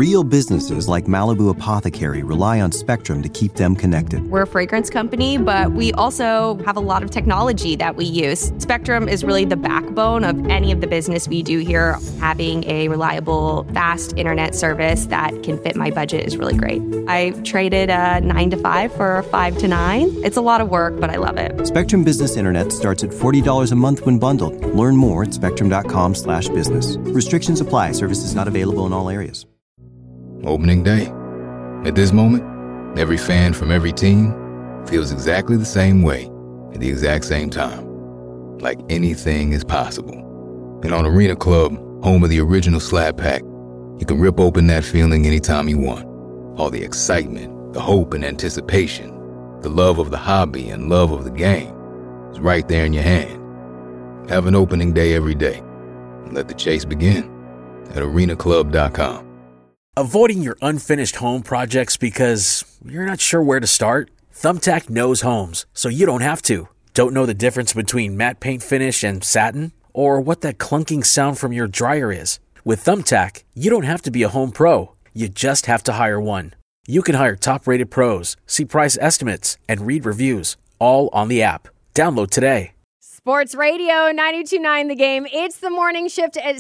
Real businesses like Malibu Apothecary rely on Spectrum to keep them connected. We're a fragrance company, but we also have a lot of technology that we use. Spectrum is really the backbone of any of the business we do here. Having a reliable, fast internet service that can fit my budget is really great. I traded a 9 to 5 for a 5 to 9. It's a lot of work, but I love it. Spectrum Business Internet starts at $40 a month when bundled. Learn more at spectrum.com/business. Restrictions apply. Services not available in all areas. Opening day. At this moment, every fan from every team feels exactly the same way at the exact same time. Like anything is possible. And on Arena Club, home of the original Slab Pack, you can rip open that feeling anytime you want. All the excitement, the hope and anticipation, the love of the hobby and love of the game is right there in your hand. Have an opening day every day. And let the chase begin at arenaclub.com. Avoiding your unfinished home projects because you're not sure where to start? Thumbtack knows homes, so you don't have to. Don't know the difference between matte paint finish and satin? Or what that clunking sound from your dryer is? With Thumbtack, you don't have to be a home pro. You just have to hire one. You can hire top-rated pros, see price estimates, and read reviews, all on the app. Download today. Sports Radio 92.9 The Game. It's the morning shift at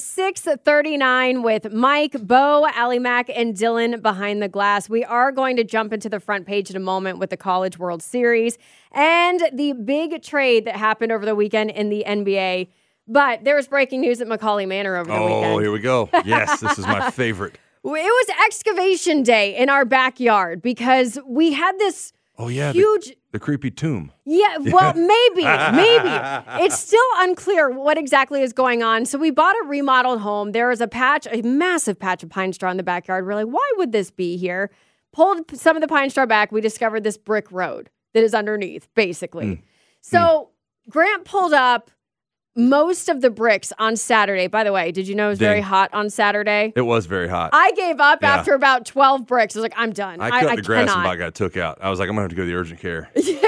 6:39 with Mike, Bo, Allie Mack, and Dylan behind the glass. We are going to jump into the front page in a moment with the College World Series and the big trade that happened over the weekend in the NBA. But there was breaking news at Macaulay Manor over the weekend. Oh, here we go. Yes, this is my favorite. It was excavation day in our backyard because we had this huge... The creepy tomb. Yeah, well, maybe. It's still unclear what exactly is going on. So we bought a remodeled home. There was a massive patch of pine straw in the backyard. We're like, why would this be here? Pulled some of the pine straw back. We discovered this brick road that is underneath, basically. So Grant pulled up most of the bricks on Saturday. By the way, did you know it was very hot on Saturday? It was very hot. I gave up after about 12 bricks. I was like, I'm done. I cut the grass and about got took out. I was like, I'm going to have to go to the urgent care.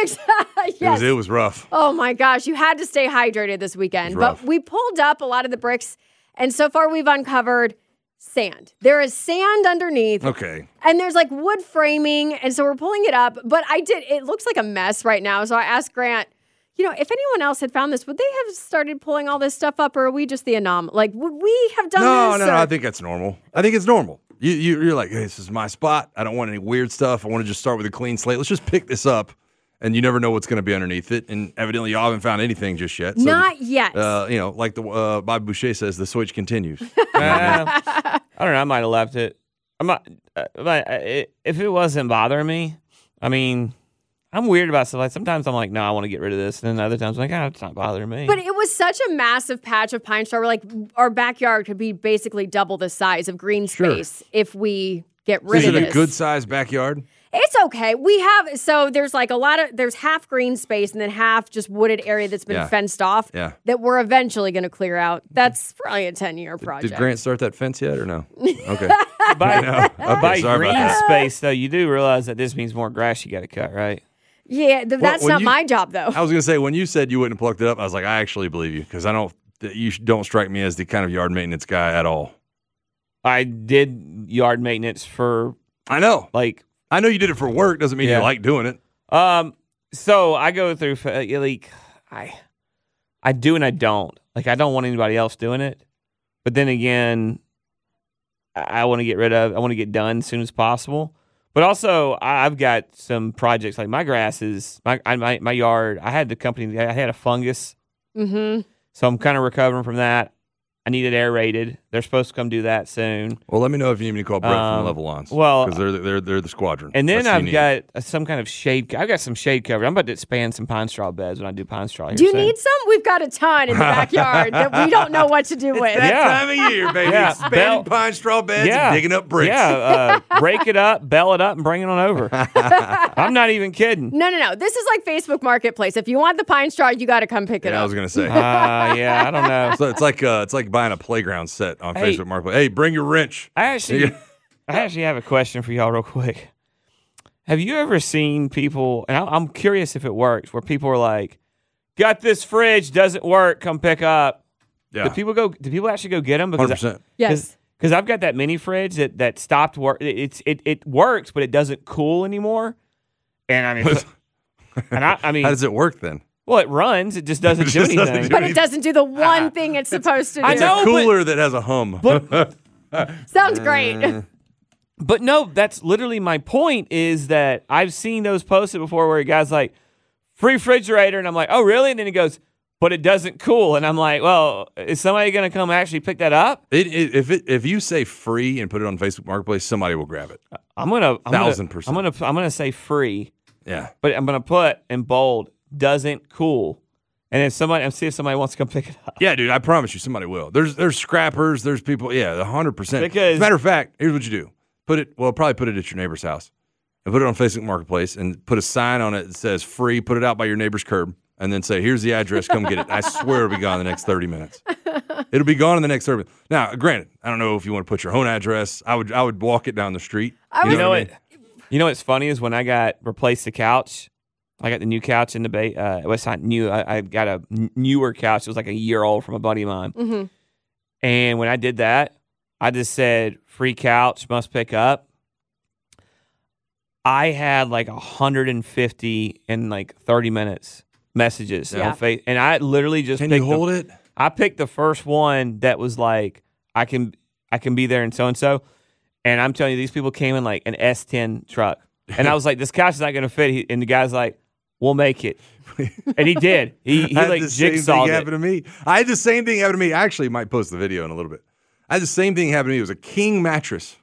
Yes. It was rough. Oh, my gosh. You had to stay hydrated this weekend. But we pulled up a lot of the bricks, and so far we've uncovered sand. There is sand underneath. Okay. And there's like wood framing, and so we're pulling it up. But it looks like a mess right now. So I asked Grant, if anyone else had found this, would they have started pulling all this stuff up, or are we just the anomaly? Like, would we have done this? No, I think that's normal. I think it's normal. You're like, hey, this is my spot. I don't want any weird stuff. I want to just start with a clean slate. Let's just pick this up, and you never know what's going to be underneath it. And evidently, y'all haven't found anything just yet. So Not yet. Like the Bobby Boucher says, the switch continues. I don't know. I might have left it. If it wasn't bothering me, I mean... I'm weird about stuff. Like sometimes I'm like, no, I want to get rid of this. And then other times I'm like, it's not bothering me. But it was such a massive patch of pine straw. We're like, our backyard could be basically double the size of green space if we get rid of this. Is it a good sized backyard? It's okay. There's half green space and then half just wooded area that's been fenced off that we're eventually going to clear out. That's probably a 10-year project. Did Grant start that fence yet or no? Okay. By green space, though, you do realize that this means more grass you got to cut, right? Yeah, that's not my job, though. I was going to say, when you said you wouldn't have plucked it up, I was like, I actually believe you, because you don't strike me as the kind of yard maintenance guy at all. I did yard maintenance for... I know. I know you did it for work. Doesn't mean you like doing it. So I go through, I do and I don't. Like, I don't want anybody else doing it. But then again, I want to get done as soon as possible. But also, I've got some projects like my grass is my yard. I had a fungus, so I'm kind of recovering from that. I need it aerated. They're supposed to come do that soon. Well, let me know if you need me to call Brett from Level Lawns. Well, because they're the squadron. And then I've got some kind of shade. I've got some shade cover. I'm about to expand some pine straw beds when I do pine straw. Do you need some? We've got a ton in the backyard that we don't know what to do with. That time of year, baby. Expanding pine straw beds and digging up bricks. Yeah, break it up, bell it up, and bring it on over. I'm not even kidding. No. This is like Facebook Marketplace. If you want the pine straw, you got to come pick it up. I was going to say. I don't know. So it's like buying a playground set on Facebook Marketplace. Hey, bring your wrench. I actually have a question for y'all real quick. Have you ever seen people, and I'm curious if it works, where people are like, got this fridge, doesn't work, come pick up. Yeah. Do people actually go get them? 100%. Yes. Because I've got that mini fridge that stopped work. It works, but it doesn't cool anymore. And I mean, I mean, how does it work then? Well, it runs. It just doesn't do anything. But it doesn't do the one thing it's supposed to do. I know, a cooler that has a hum. But Sounds great. But no, that's literally my point. Is that I've seen those posted before where a guy's like, free refrigerator, and I'm like, oh really? And then he goes, but it doesn't cool, and I'm like, well, is somebody going to come actually pick that up? If you say free and put it on Facebook Marketplace, somebody will grab it. I'm gonna 1,000%. I'm gonna say free, Yeah. but I'm gonna put in bold doesn't cool, and then see if somebody wants to come pick it up. Yeah, dude, I promise you somebody will. There's scrappers, there's people, 100%. Because- as a matter of fact, here's what you do. Probably put it at your neighbor's house and put it on Facebook Marketplace and put a sign on it that says free, put it out by your neighbor's curb, and then say, here's the address, come get it. I swear it'll be gone in the next 30 minutes. It'll be gone in the next 30 minutes. Now, granted, I don't know if you want to put your own address. I would walk it down the street. You know what I mean? You know what's funny is when I replaced the couch, I got the new couch in the bay. It was not new. I got a newer couch. It was like a year old from a buddy of mine. Mm-hmm. And when I did that, I just said, free couch, must pick up. I had like 150 in like 30 minutes messages. Yeah. On Facebook, and I literally just Can you hold it? I picked the first one that was like, I can be there and so. And I'm telling you, these people came in like an S10 truck. And I was like, this couch is not going to fit. And the guy's like, we'll make it. And he did. He like jigsawed it. Happened to me. I had the same thing happen to me. I actually might post the video in a little bit. I had the same thing happen to me. It was a king mattress.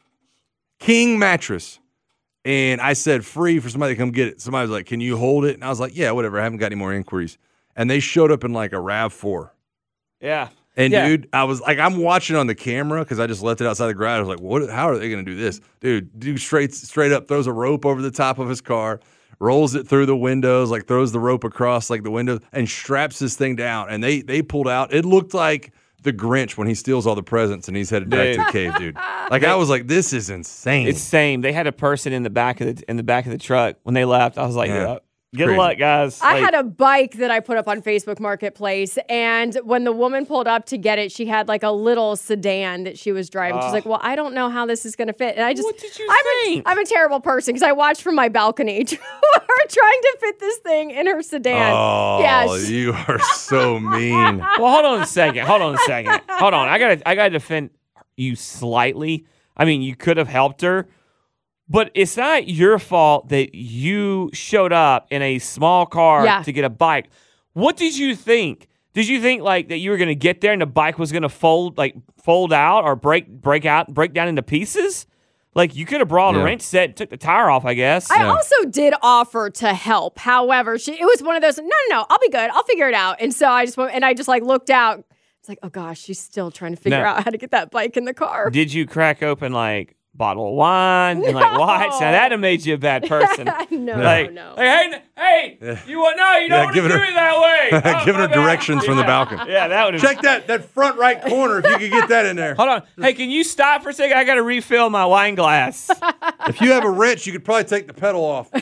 And I said free for somebody to come get it. Somebody was like, can you hold it? And I was like, yeah, whatever. I haven't got any more inquiries. And they showed up in like a RAV4. Yeah. And Yeah. dude, I was like, I'm watching on the camera because I just left it outside the garage. I was like, what? How are they going to do this? Dude straight up throws a rope over the top of his car, rolls it through the windows, like throws the rope across like the windows, and straps this thing down. And they pulled out. It looked like the Grinch when he steals all the presents and he's headed back to the cave, dude. Like I was like, this is insane. It's same. They had a person in the back of the truck when they left. I was like, Yeah. good Crazy. luck, guys. I had a bike that I put up on Facebook Marketplace, and when the woman pulled up to get it, she had like a little sedan that she was driving. She's like, well, I don't know how this is going to fit. And I just, What did you think? I'm a terrible person because I watched from my balcony her trying to fit this thing in her sedan. Oh, Yeah, you are so mean. Well, hold on a second. Hold on. I gotta defend you slightly. I mean, you could have helped her, but it's not your fault that you showed up in a small car to get a bike. What did you think? Did you think like that you were gonna get there and the bike was gonna fold out or break down into pieces? Like you could have brought a wrench set and took the tire off, I guess. I also did offer to help. However, it was one of those, no, I'll be good. I'll figure it out. And so I just like looked out. It's like, oh gosh, she's still trying to figure out how to get that bike in the car. Did you crack open like bottle of wine and like what? Now that'd have made you a bad person. No. Like, hey, you don't want to do it that way. Oh, Giving her my bad. directions from the balcony. Yeah, that would have. Check that front right corner if you could get that in there. Hold on. Hey, can you stop for a second? I got to refill my wine glass. If you have a wrench, you could probably take the pedal off.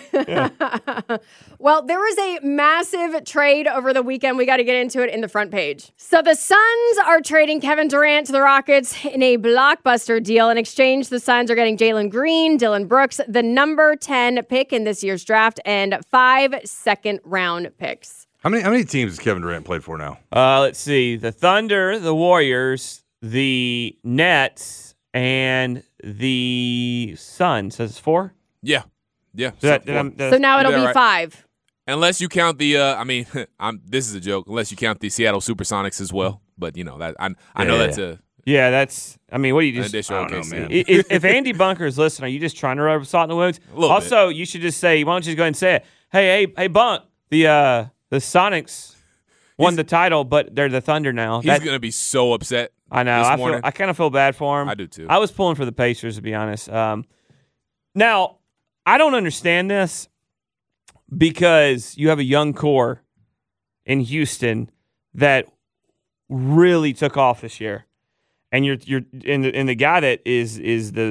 Well, there was a massive trade over the weekend. We got to get into it in the front page. So the Suns are trading Kevin Durant to the Rockets in a blockbuster deal. In exchange, the Suns are getting Jalen Green, Dylan Brooks, the number 10 pick in this year's draft, and 5 second-round picks. How many teams has Kevin Durant played for now? Let's see. The Thunder, the Warriors, the Nets, and the Suns. So it's 4? Yeah. So now it'll be right. 5. Unless you count the, this is a joke. Unless you count the Seattle SuperSonics as well, but you know that I know that's a Yeah, that's. I mean, what do you just? additional I don't know, case. man. If Andy Bunker is listening, are you just trying to rub salt in the wounds? little Also, you should just say, why don't you just go ahead and say it? Hey, Bunk, the Sonics won the title, but they're the Thunder now. He's gonna be so upset. I know. This morning. I kind of feel bad for him. I do too. I was pulling for the Pacers, to be honest. Now, I don't understand this because you have a young core in Houston that really took off this year, and you're the guy that is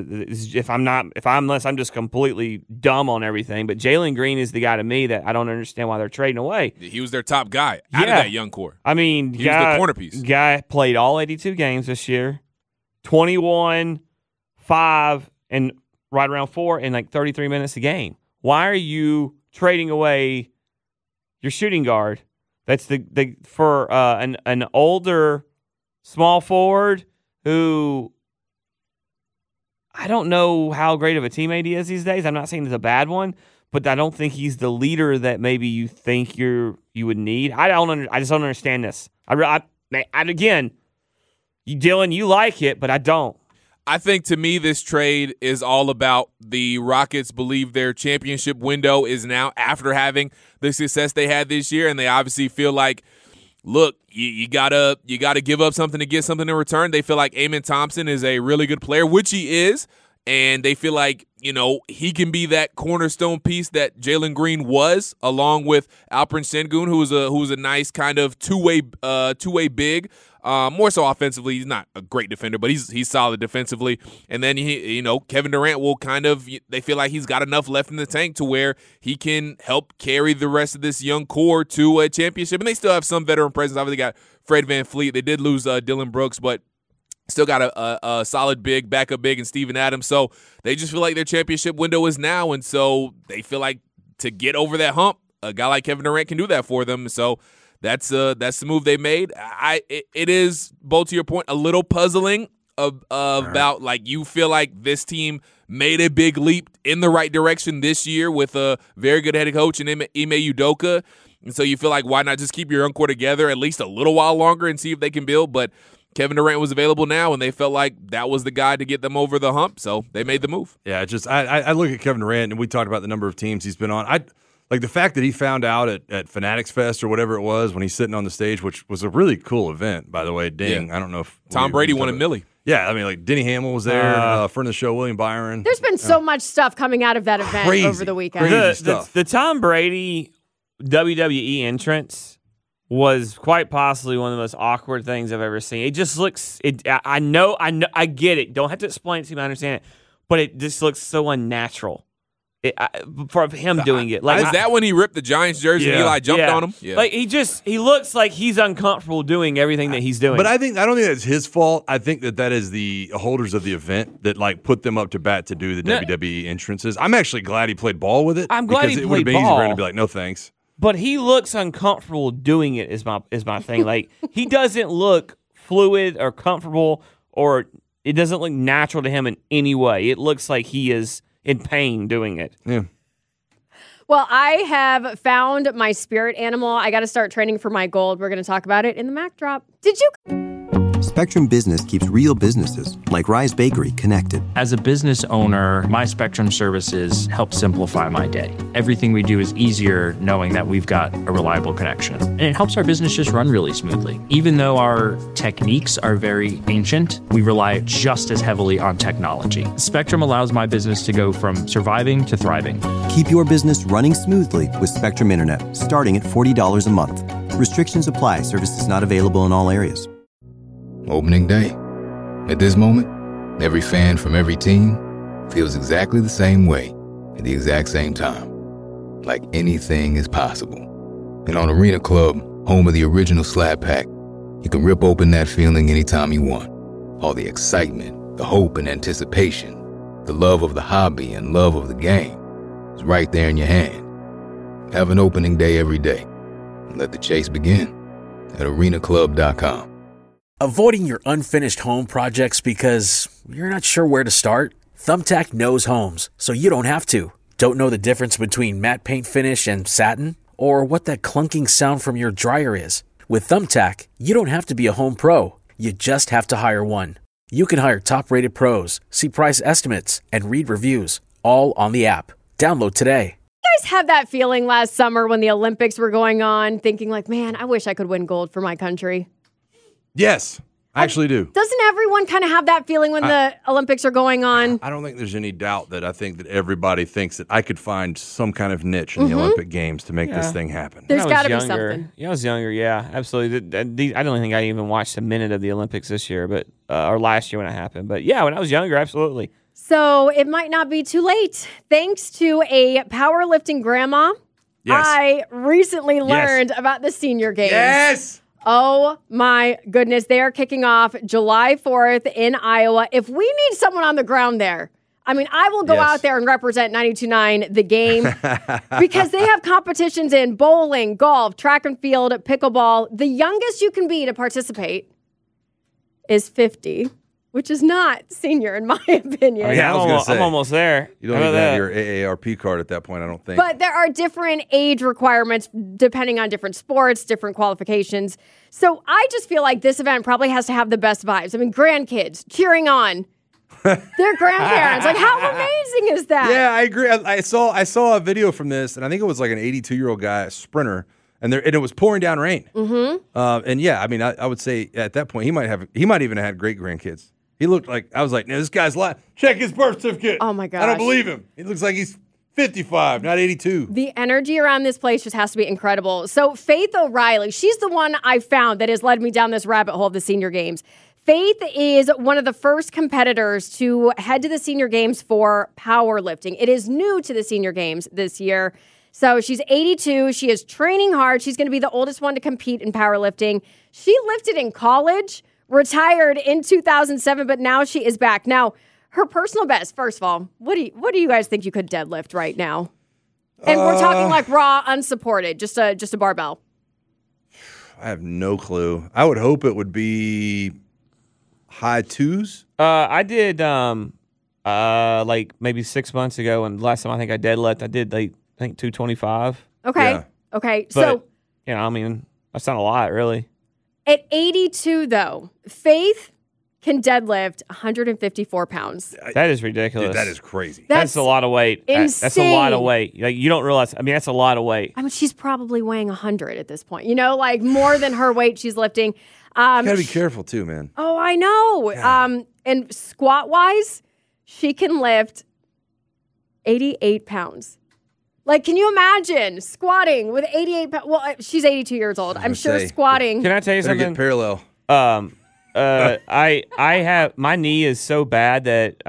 unless I'm just completely dumb on everything. But Jalen Green is the guy to me that I don't understand why they're trading away. He was their top guy out of that young core. I mean, He was the corner piece. Guy played all 82 games this year, 21, 5, and right around 4 in like 33 minutes a game. Why are you trading away your shooting guard? That's for an older small forward who I don't know how great of a teammate he is these days. I'm not saying he's a bad one, but I don't think he's the leader that maybe you think you would need. I just don't understand this. Again, Dylan, you like it, but I don't. I think to me this trade is all about the Rockets believe their championship window is now after having the success they had this year, and they obviously feel like, look, you gotta give up something to get something in return. They feel like Amen Thompson is a really good player, which he is, and they feel like, he can be that cornerstone piece that Jalen Green was, along with Alperen Sengun, who was a nice kind of two-way big. More so offensively, he's not a great defender, but he's solid defensively. And then Kevin Durant will they feel like he's got enough left in the tank to where he can help carry the rest of this young core to a championship. And they still have some veteran presence. Obviously, they got Fred VanVleet. They did lose Dylan Brooks, but still got a solid big, backup big, and Steven Adams. So they just feel like their championship window is now, and so they feel like to get over that hump, a guy like Kevin Durant can do that for them. So that's the move they made. It is, both to your point, a little puzzling about like you feel like this team made a big leap in the right direction this year with a very good head coach in Ime Udoka. And so you feel like, why not just keep your young core together at least a little while longer and see if they can build? But Kevin Durant was available now, and they felt like that was the guy to get them over the hump, so they made the move. Yeah, I look at Kevin Durant, and we talked about the number of teams he's been on. Like the fact that he found out at Fanatics Fest or whatever it was when he's sitting on the stage, which was a really cool event, by the way. Ding. Yeah. I don't know if Tom Brady won a milli. Yeah, I mean, like Denny Hamill was there, friend of the show, William Byron. There's been so much stuff coming out of that event over the weekend. The Tom Brady WWE entrance was quite possibly one of the most awkward things I've ever seen. It just looks. I know. I get it. Don't have to explain it to me. I understand it, but it just looks so unnatural. For him doing it, is that when he ripped the Giants jersey and Eli jumped on him? Yeah. Like he looks like he's uncomfortable doing everything that he's doing. But I don't think that's his fault. I think that is the holders of the event that like put them up to bat to do the WWE entrances. I'm actually glad he played ball with it. I'm glad he played ball. It would have been easy for him to be like, no thanks. But he looks uncomfortable doing it. Is my thing. Like he doesn't look fluid or comfortable, or it doesn't look natural to him in any way. It looks like he is in pain doing it. Yeah. Well, I have found my spirit animal. I got to start training for my gold. We're going to talk about it in the Mac Drop. Did you? Spectrum Business keeps real businesses, like Rise Bakery, connected. As a business owner, my Spectrum services help simplify my day. Everything we do is easier knowing that we've got a reliable connection. And it helps our business just run really smoothly. Even though our techniques are very ancient, we rely just as heavily on technology. Spectrum allows my business to go from surviving to thriving. Keep your business running smoothly with Spectrum Internet, starting at $40 a month. Restrictions apply. Services not available in all areas. Opening day. At this moment, every fan from every team feels exactly the same way at the exact same time. Like anything is possible. And on Arena Club, home of the original Slab Pack, you can rip open that feeling anytime you want. All the excitement, the hope and anticipation, the love of the hobby and love of the game is right there in your hand. Have an opening day every day. And let the chase begin at arenaclub.com. Avoiding your unfinished home projects because you're not sure where to start? Thumbtack knows homes, so you don't have to. Don't know the difference between matte paint finish and satin? Or what that clunking sound from your dryer is? With Thumbtack, you don't have to be a home pro. You just have to hire one. You can hire top-rated pros, see price estimates, and read reviews, all on the app. Download today. You guys have that feeling last summer when the Olympics were going on, thinking like, man, I wish I could win gold for my country? Yes, I actually do. Doesn't everyone kind of have that feeling when the Olympics are going on? I don't think there's any doubt that I think that everybody thinks that I could find some kind of niche in the Olympic Games to make this thing happen. There's got to be something. Yeah, I was younger. Yeah, absolutely. I don't think I even watched a minute of the Olympics this year, but or last year when it happened. But yeah, when I was younger, absolutely. So it might not be too late. Thanks to a powerlifting grandma, I recently learned about the senior games. Yes. Oh my goodness. They are kicking off July 4th in Iowa. If we need someone on the ground there, I mean, I will go out there and represent 92.9 The Game because they have competitions in bowling, golf, track and field, pickleball. The youngest you can be to participate is 50, which is not senior in my opinion. Yeah, I'm almost there. You don't even have your AARP card at that point, I don't think. But there are different age requirements depending on different sports, different qualifications. So I just feel like this event probably has to have the best vibes. I mean, grandkids cheering on their grandparents. Like, how amazing is that? Yeah, I agree. I saw a video from this, and I think it was like an 82-year-old guy, a sprinter, and it was pouring down rain. Mm-hmm. And yeah, I mean, I would say at that point he might even have had great grandkids. He looked like, I was like, no, this guy's lying. Check his birth certificate. Oh my gosh. I don't believe him. He looks like he's 55, not 82. The energy around this place just has to be incredible. So Faith O'Reilly, she's the one I found that has led me down this rabbit hole of the senior games. Faith is one of the first competitors to head to the senior games for powerlifting. It is new to the senior games this year. So she's 82. She is training hard. She's going to be the oldest one to compete in powerlifting. She lifted in college, retired in 2007, but now she is back. Now, her personal best, first of all, what do you guys think you could deadlift right now? And we're talking like raw, unsupported, just a barbell. I have no clue. I would hope it would be high twos. I did like maybe 6 months ago, and last time I think I deadlift, I did like I think 225. Okay. Yeah. Okay. But, so I mean, that's not a lot, really. At 82, though, Faith can deadlift 154 pounds. That is ridiculous. Dude, that is crazy. That's a lot of weight. Insane. That's a lot of weight. Like, you don't realize. I mean, that's a lot of weight. I mean, she's probably weighing 100 at this point. You know, like more than her weight she's lifting. You gotta be careful too, man. Oh, I know. Yeah. And squat-wise, she can lift 88 pounds. Like, can you imagine squatting with 88 pounds? Well, she's 82 years old. I'm sure squatting. Can I tell you Better something? get parallel. I have my knee is so bad that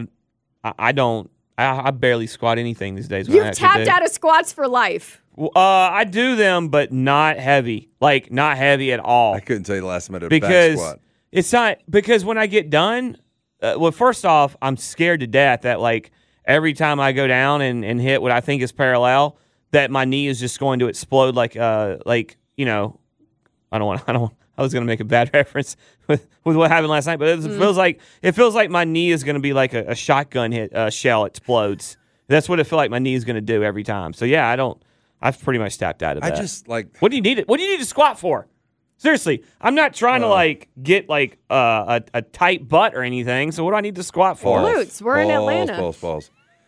I barely squat anything these days. You've tapped out of squats for life. I do them, but not heavy. Like, not heavy at all. I couldn't tell you the last time I did a back squat. It's not because when I get done, well, first off, I'm scared to death that like every time I go down and hit what I think is parallel, that my knee is just going to explode like you know, I was going to make a bad reference with what happened last night, but it feels like my knee is going to be like a shotgun hit shell explodes. That's what it feels like my knee is going to do every time. So yeah, I've pretty much tapped out of that. I just like. What do you need it? What do you need to squat for? Seriously, I'm not trying to like get like a tight butt or anything. So what do I need to squat for? Glutes. We're in Atlanta. Balls.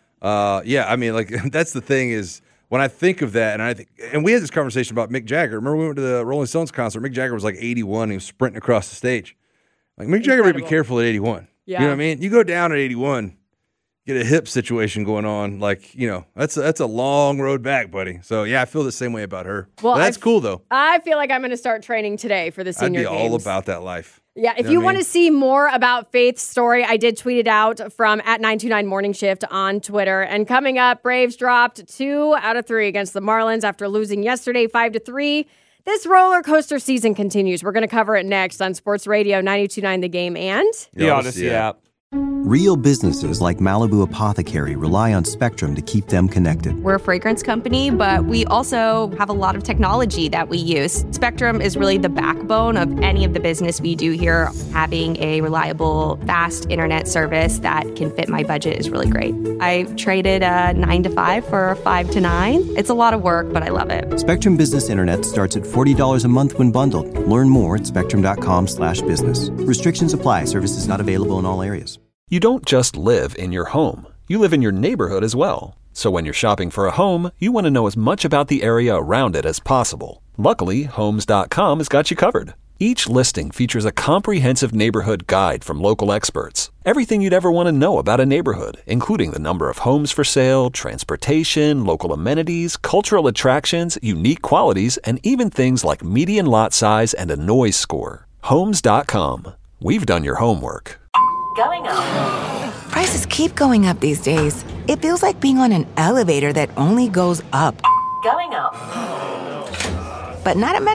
Yeah, I mean, like that's the thing is when I think of that, and we had this conversation about Mick Jagger. Remember we went to the Rolling Stones concert? Mick Jagger was like 81. He was sprinting across the stage. Like Mick Jagger would be careful at 81. Yeah. You know what I mean? You go down at 81. Get a hip situation going on, like, you know, that's a long road back, buddy. So yeah, I feel the same way about her. Well, that's cool though. I feel like I'm going to start training today for the senior games. I'd be all about that life. Yeah, if you want to see more about Faith's story, I did tweet it out from @929 Morning Shift on Twitter. And coming up, Braves dropped 2 out of 3 against the Marlins after losing yesterday 5-3. This roller coaster season continues. We're going to cover it next on Sports Radio 92.9 The Game and the Odyssey app. Real businesses like Malibu Apothecary rely on Spectrum to keep them connected. We're a fragrance company, but we also have a lot of technology that we use. Spectrum is really the backbone of any of the business we do here. Having a reliable, fast internet service that can fit my budget is really great. I traded a 9 to 5 for a 5 to 9. It's a lot of work, but I love it. Spectrum Business Internet starts at $40 a month when bundled. Learn more at spectrum.com/business. Restrictions apply. Services not available in all areas. You don't just live in your home. You live in your neighborhood as well. So when you're shopping for a home, you want to know as much about the area around it as possible. Luckily, Homes.com has got you covered. Each listing features a comprehensive neighborhood guide from local experts. Everything you'd ever want to know about a neighborhood, including the number of homes for sale, transportation, local amenities, cultural attractions, unique qualities, and even things like median lot size and a noise score. Homes.com. We've done your homework. Going up. Prices keep going up these days. It feels like being on an elevator that only goes up. Going up. But not at Metro.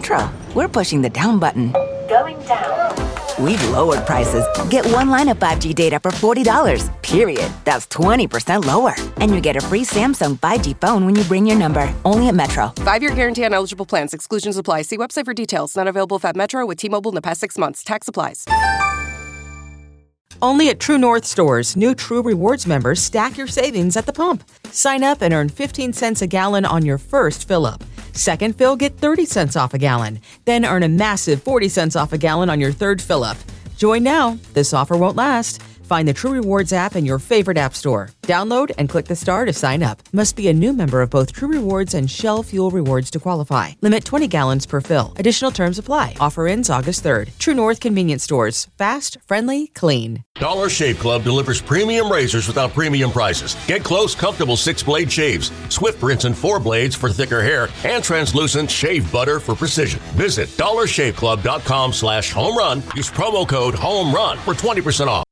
We're pushing the down button. Going down. We've lowered prices. Get one line of 5G data for $40, period. That's 20% lower. And you get a free Samsung 5G phone when you bring your number. Only at Metro. 5-year guarantee on eligible plans. Exclusions apply. See website for details. Not available at Metro with T-Mobile in the past 6 months. Tax applies. Only at True North stores, new True Rewards members stack your savings at the pump. Sign up and earn 15 cents a gallon on your first fill-up. Second fill, get 30 cents off a gallon. Then earn a massive 40 cents off a gallon on your third fill-up. Join now. This offer won't last. Find the True Rewards app in your favorite app store. Download and click the star to sign up. Must be a new member of both True Rewards and Shell Fuel Rewards to qualify. Limit 20 gallons per fill. Additional terms apply. Offer ends August 3rd. True North Convenience Stores. Fast, friendly, clean. Dollar Shave Club delivers premium razors without premium prices. Get close, comfortable 6-blade shaves, swift rinse and 4 blades for thicker hair, and translucent shave butter for precision. Visit dollarshaveclub.com/home run. Use promo code HOME RUN for 20% off.